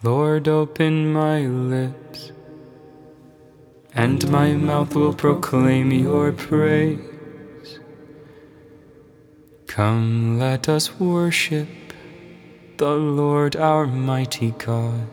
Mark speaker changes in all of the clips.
Speaker 1: Lord, open my lips, and my mouth will proclaim your praise. Come, let us worship the Lord our mighty God.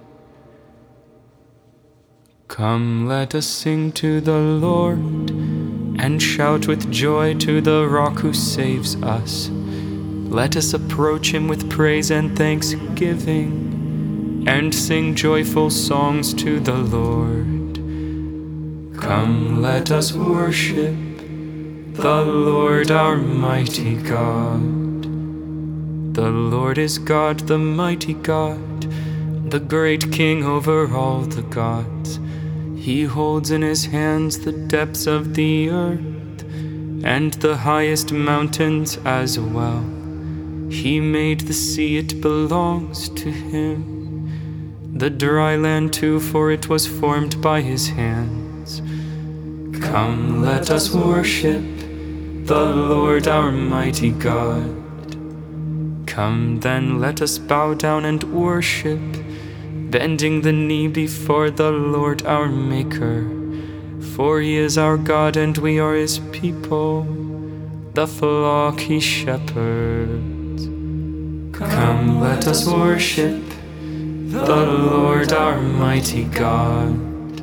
Speaker 1: Come, let us sing to the Lord, and shout with joy to the rock who saves us. Let us approach him with praise and thanksgiving, and sing joyful songs to the Lord. Come, let us worship the Lord our mighty God. The Lord is God, the mighty God, the great King over all the gods. He holds in his hands the depths of the earth, and the highest mountains as well. He made the sea, it belongs to him, the dry land too, for it was formed by his hands. Come, let us worship the Lord our mighty God. Come then, let us bow down and worship, bending the knee before the Lord our Maker. For he is our God and we are his people, the flock he shepherds. Come, let us worship the Lord our mighty God.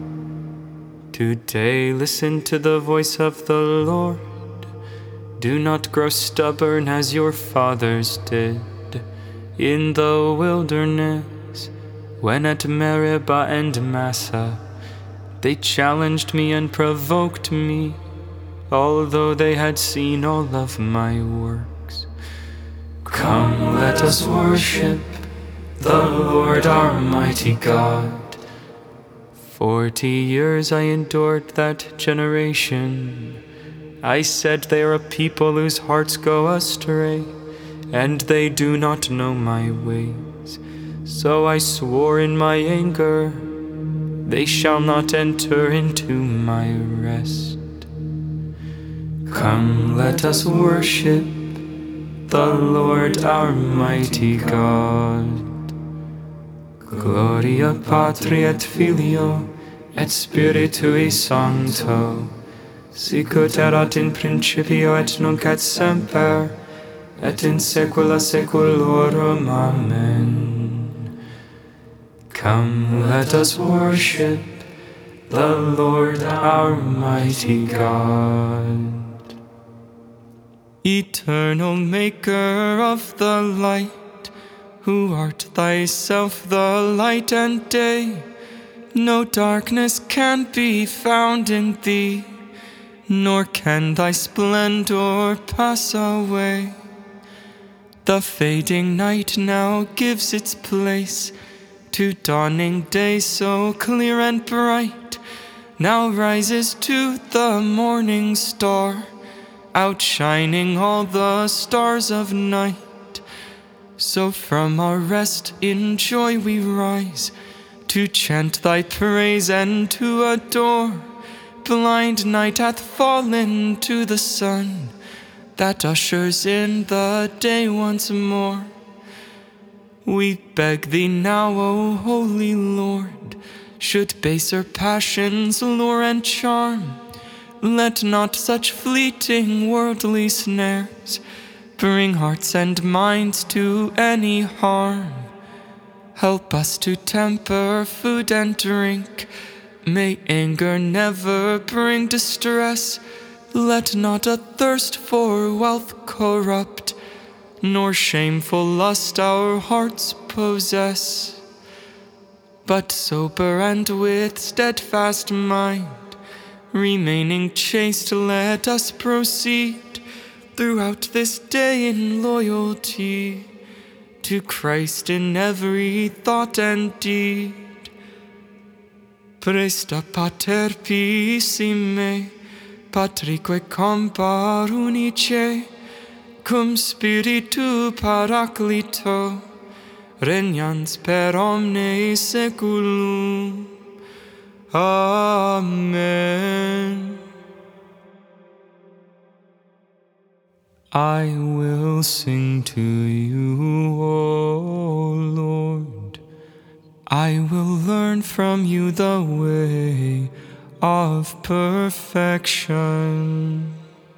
Speaker 1: Today listen to the voice of the Lord. Do not grow stubborn as your fathers did in the wilderness, when at Meribah and Massah they challenged me and provoked me, although they had seen all of my works. Come, let us worship the Lord our mighty God. 40 years I endured that generation. I said, they are a people whose hearts go astray, and they do not know my ways. So I swore in my anger, they shall not enter into my rest. Come, let us worship the Lord our mighty God. Gloria Patri et Filio et Spiritui Sancto, sicut erat in principio et nunc et semper, et in saecula saeculorum. Amen. Come, let us worship the Lord our mighty God. Eternal Maker of the light, who art thyself the light and day, no darkness can be found in thee, nor can thy splendor pass away. The fading night now gives its place to dawning day so clear and bright, now rises to the morning star, outshining all the stars of night. So from our rest in joy we rise, to chant thy praise and to adore. Blind night hath fallen to the sun, that ushers in the day once more. We beg thee now, O holy Lord, should baser passions lure and charm, let not such fleeting worldly snares bring hearts and minds to any harm. Help us to temper food and drink, may anger never bring distress. Let not a thirst for wealth corrupt, nor shameful lust our hearts possess. But sober and with steadfast mind, remaining chaste, let us proceed throughout this day in loyalty to Christ in every thought and deed. Presta Pater Pissime, Patrique Compar Unice, cum Spiritu Paraclito, regnans per omne saeculum. Amen. I will sing to you, O Lord. I will learn from you the way of perfection.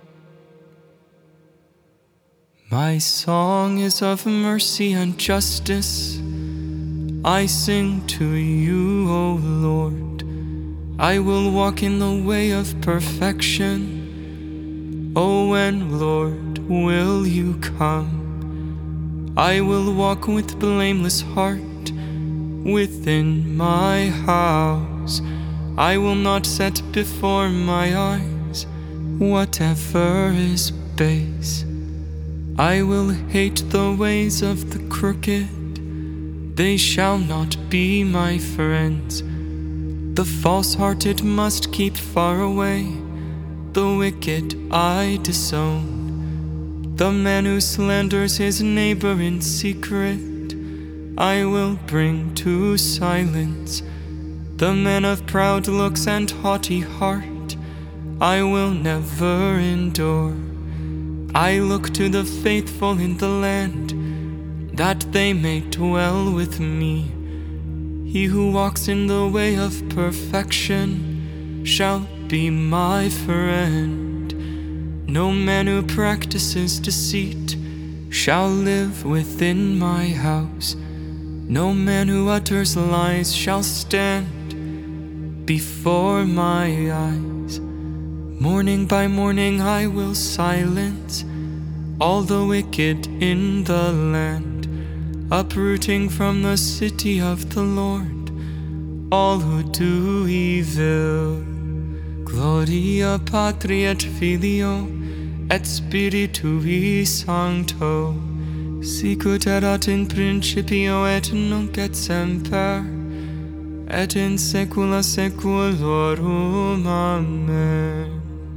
Speaker 1: My song is of mercy and justice. I sing to you, O Lord. I will walk in the way of perfection. O when, Lord, will you come? I will walk with blameless heart within my house. I will not set before my eyes whatever is base. I will hate the ways of the crooked. They shall not be my friends. The false-hearted must keep far away. The wicked I disown. The man who slanders his neighbor in secret, I will bring to silence. The man of proud looks and haughty heart, I will never endure. I look to the faithful in the land, that they may dwell with me. He who walks in the way of perfection shall be my friend. No man who practices deceit shall live within my house. No man who utters lies shall stand before my eyes. Morning by morning I will silence all the wicked in the land, uprooting from the city of the Lord all who do evil. Gloria Patri et Filio et Spiritui Sancto, sicut erat in principio et nunc et semper, et in saecula saeculorum. Amen.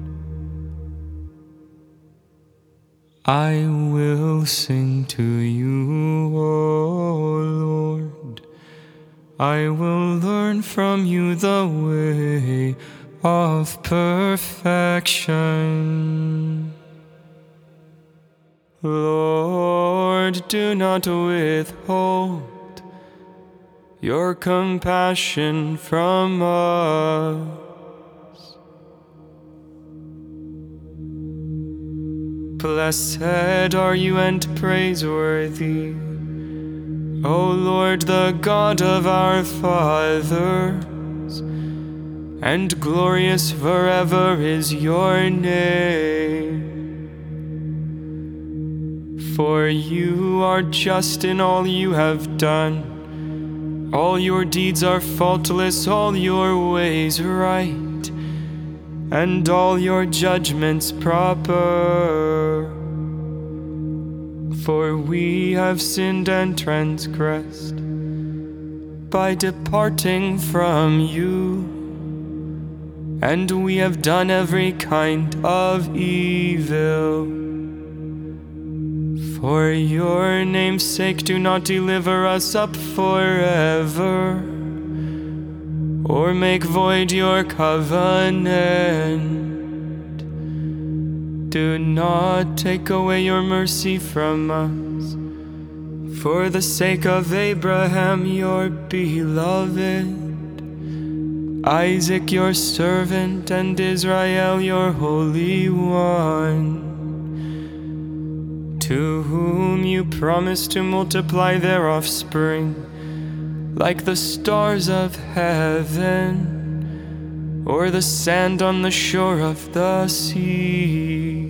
Speaker 1: I will sing to you, O Lord. I will learn from you the way of perfection. Lord, do not withhold your compassion from us. Blessed are you and praiseworthy, O Lord, the God of our fathers, and glorious forever is your name. For you are just in all you have done. All your deeds are faultless, all your ways right, and all your judgments proper. For we have sinned and transgressed by departing from you, and we have done every kind of evil. For your name's sake, do not deliver us up forever, or make void your covenant. Do not take away your mercy from us, for the sake of Abraham your beloved, Isaac your servant, and Israel your Holy One, to whom you promised to multiply their offspring like the stars of heaven, or the sand on the shore of the sea.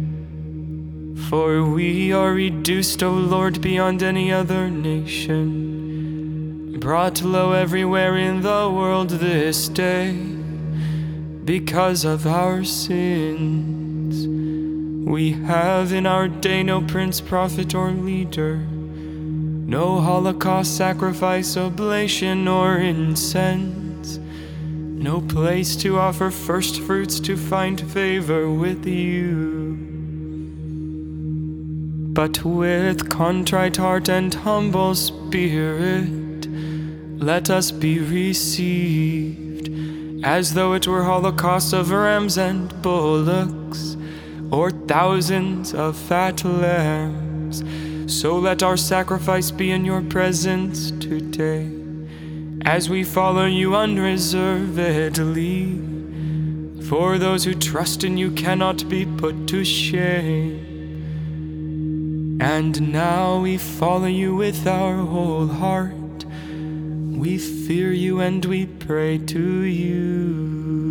Speaker 1: For we are reduced, O Lord, beyond any other nation, brought low everywhere in the world this day, because of our sins. We have in our day no prince, prophet, or leader, no holocaust, sacrifice, oblation, or incense, no place to offer first fruits to find favor with you. But with contrite heart and humble spirit, let us be received, as though it were holocausts of rams and bullocks, or thousands of fat lambs. So let our sacrifice be in your presence today. as we follow you unreservedly. For those who trust in you cannot be put to shame. And now we follow you with our whole heart. We fear you and we pray to you.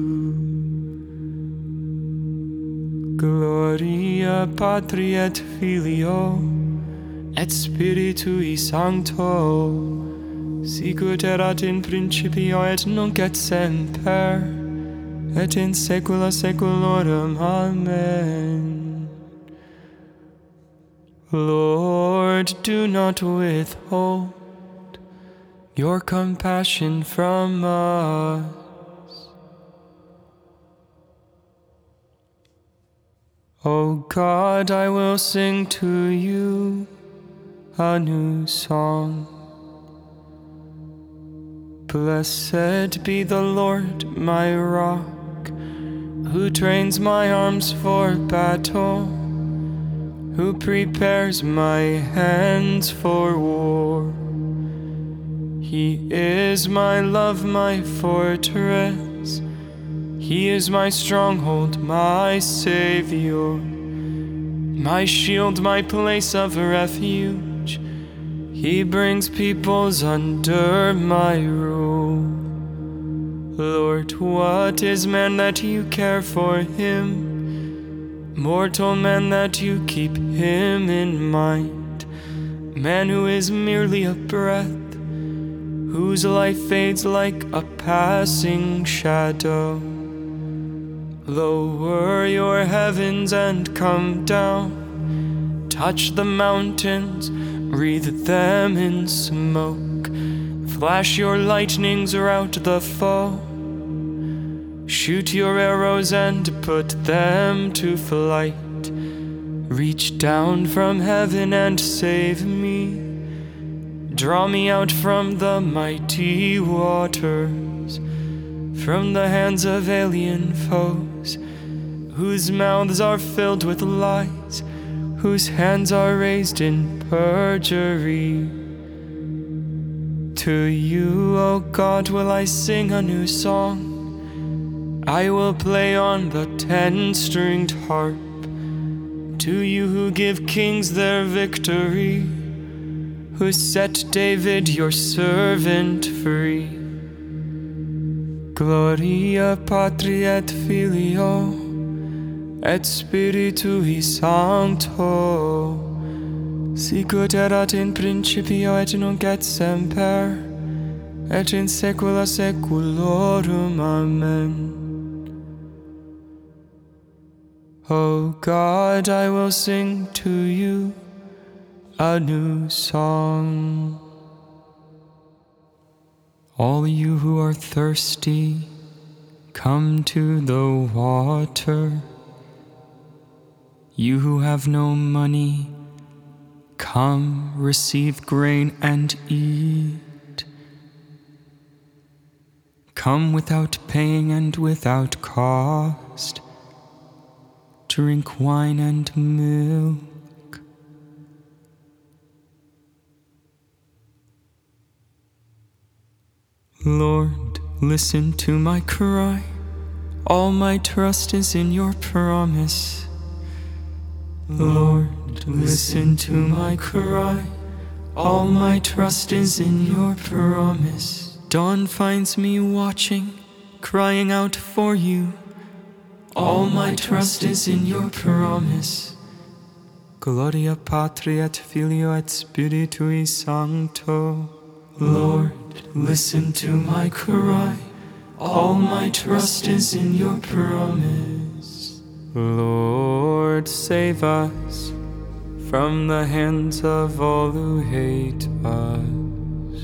Speaker 1: Gloria Patri et Filio et Spiritui Sancto, sic ut erat in principio et nunc et semper, et in saecula saeculorum. Amen. Lord, do not withhold your compassion from us. O God, I will sing to you a new song. Blessed be the Lord, my rock, who trains my arms for battle, who prepares my hands for war. He is my love, my fortress. He is my stronghold, my Savior, my shield, my place of refuge. He brings peoples under my rule. Lord, what is man that you care for him? Mortal man that you keep him in mind. Man who is merely a breath, whose life fades like a passing shadow. Lower your heavens and come down. Touch the mountains, wreathe them in smoke. Flash your lightnings, rout the foe. Shoot your arrows and put them to flight. Reach down from heaven and save me. Draw me out from the mighty waters, from the hands of alien foes, whose mouths are filled with lies, whose hands are raised in perjury. To you, O God, will I sing a new song. I will play on the 10-stringed harp. To you who give kings their victory, who set David your servant free. Gloria Patri et Filio et Spiritui Sancto, sic ut erat in principio et nunc et semper, et in saecula saeculorum. Amen. O God, I will sing to you a new song. All you who are thirsty, come to the water. You who have no money, come receive grain and eat. Come without paying and without cost. Drink wine and milk. Lord, listen to my cry. All my trust is in your promise. Lord, listen to my cry. All my trust is in your promise. Dawn finds me watching, crying out for you. All my trust is in your promise. Gloria Patri et Filio et Spiritui Sancto. Lord, listen to my cry. All my trust is in your promise. Lord, save us from the hands of all who hate us.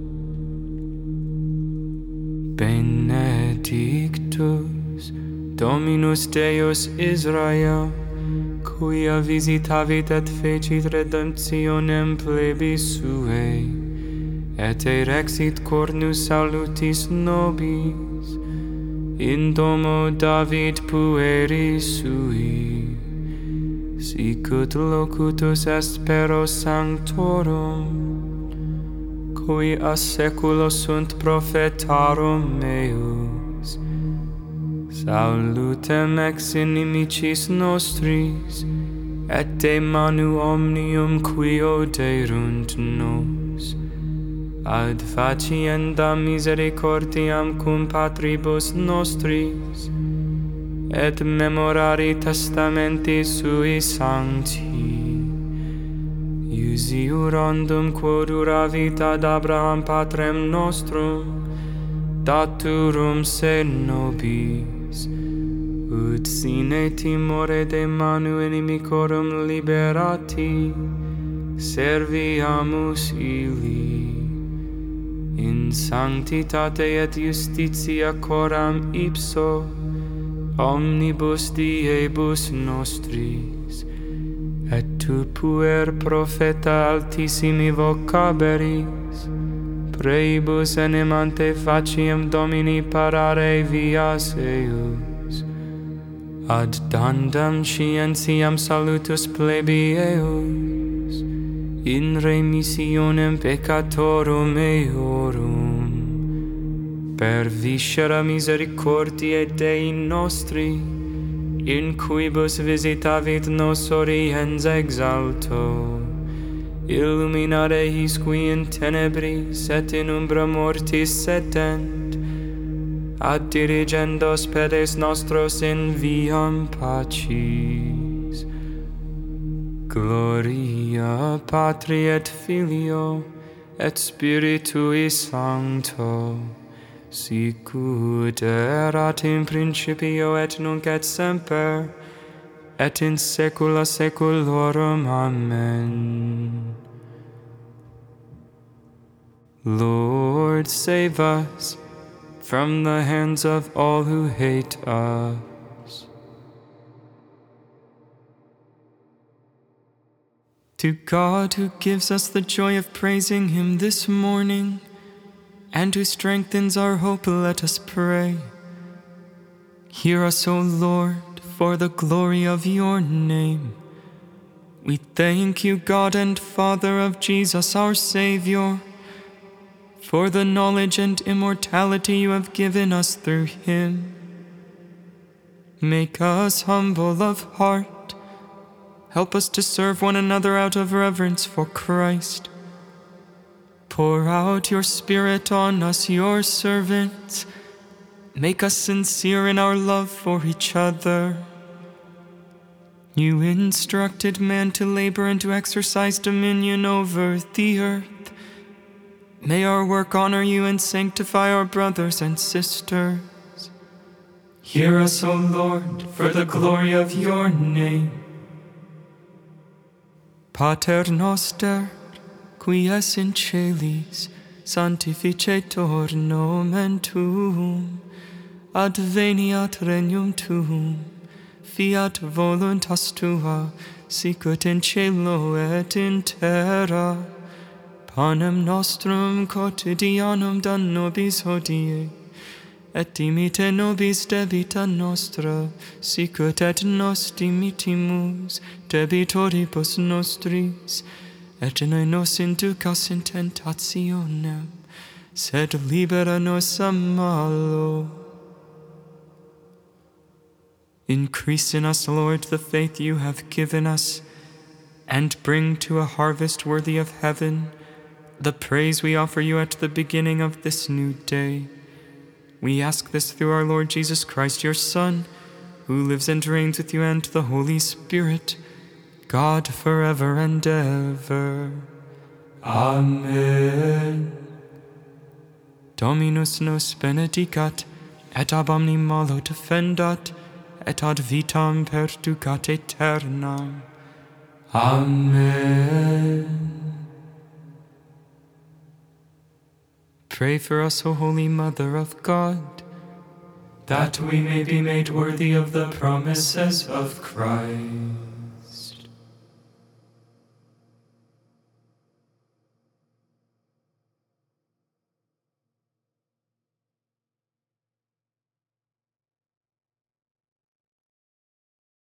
Speaker 1: Benedictus Dominus Deus Israel, quia visitavit et fecit redemptionem plebis suae, et erexit cornus salutis nobis, in domo David pueris sui, sic ut locutus est pero sanctorum, qui a saeculo sunt profetarum meus. Salutem ex inimicis nostris, et de manu omnium qui oderunt nos. Ad facienda misericordiam cum patribus nostris, et memorari testamenti sui sancti. Iusiurandum quod uravit ad Abraham patrem nostrum, daturum se nobis, ut sine timore de manu inimicorum liberati, serviamus illi. In sanctitate et justitia coram ipso, omnibus diebus nostris, et tu puer profeta altissimi vocaberis, preibus enemante faciem Domini parare vias eius, ad dandam scientiam salutus plebieus, in remissionem peccatorum eorum, per viscera misericordiae Dei nostri, in quibus visitavit nos oriens exalto, illuminare his qui in tenebris et in umbra mortis setent, ad dirigendos pedes nostros in viam pacis. Gloria Patri et Filio et Spiritui Sancto, sicut erat in principio et nunc et semper, et in saecula saeculorum. Amen. Lord, save us from the hands of all who hate us. To God, who gives us the joy of praising Him this morning, and who strengthens our hope, let us pray. Hear us, O Lord, for the glory of your name. We thank you, God and Father of Jesus, our Savior, for the knowledge and immortality you have given us through him. Make us humble of heart. Help us to serve one another out of reverence for Christ. Pour out your Spirit on us, your servants. Make us sincere in our love for each other. You instructed man to labor and to exercise dominion over the earth. May our work honor you and sanctify our brothers and sisters. Hear us, O Lord, for the glory of your name. Pater noster, qui es in celis, sanctificetur nomen tuum, adveniat regnum tuum, fiat voluntas tua, sicut in cielo et in terra. Panem nostrum quotidianum da nobis hodie, et dimite nobis debita nostra, sicut et nos dimitimus debitoribus nostris, et ne nos inducas in tentationem, sed libera nos a malo. Increase in us, Lord, the faith you have given us, and bring to a harvest worthy of heaven the praise we offer you at the beginning of this new day. We ask this through our Lord Jesus Christ, your Son, who lives and reigns with you and the Holy Spirit, God forever and ever. Amen. Dominus nos benedicat, et ab omni malo defendat, et ad vitam perducat aeternam. Amen. Pray for us, O Holy Mother of God, that we may be made worthy of the promises of Christ.